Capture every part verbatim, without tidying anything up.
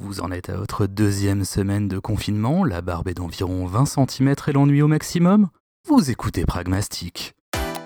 Vous en êtes à votre deuxième semaine de confinement, la barbe est d'environ vingt centimètres et l'ennui au maximum? Vous écoutez Pragmastic.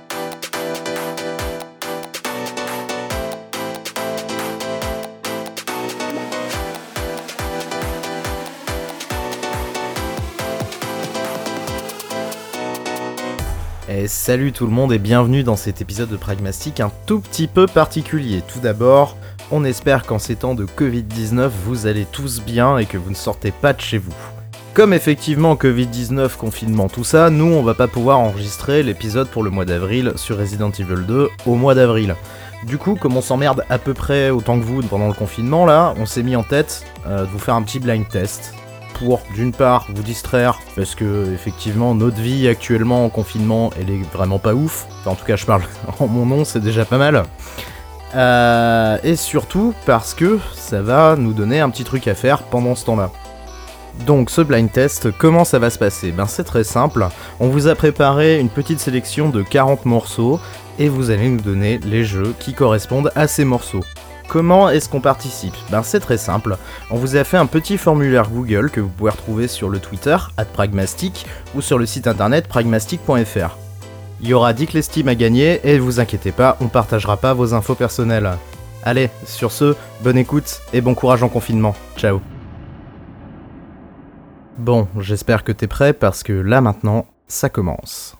Et salut tout le monde et bienvenue dans cet épisode de Pragmastic un tout petit peu particulier. Tout d'abord, on espère qu'en ces temps de covid dix-neuf, vous allez tous bien et que vous ne sortez pas de chez vous. Comme effectivement covid dix-neuf, confinement, tout ça, nous on va pas pouvoir enregistrer l'épisode pour le mois d'avril sur Resident Evil deux au mois d'avril. Du coup, comme on s'emmerde à peu près autant que vous pendant le confinement là, on s'est mis en tête euh, de vous faire un petit blind test. Pour, d'une part, vous distraire, parce que, effectivement, notre vie actuellement en confinement, elle est vraiment pas ouf. Enfin, en tout cas, je parle en mon nom, c'est déjà pas mal. Euh, et surtout, parce que ça va nous donner un petit truc à faire pendant ce temps-là. Donc, ce blind test, comment ça va se passer? Ben, c'est très simple. On vous a préparé une petite sélection de quarante morceaux, et vous allez nous donner les jeux qui correspondent à ces morceaux. Comment est-ce qu'on participe? Ben c'est très simple, on vous a fait un petit formulaire Google que vous pouvez retrouver sur le Twitter, arobase pragmastic, ou sur le site internet pragmastic point f r. Il y aura dix clés Steam à gagner, et vous inquiétez pas, on partagera pas vos infos personnelles. Allez, sur ce, bonne écoute, et bon courage en confinement, ciao. Bon, j'espère que t'es prêt, parce que là maintenant, ça commence.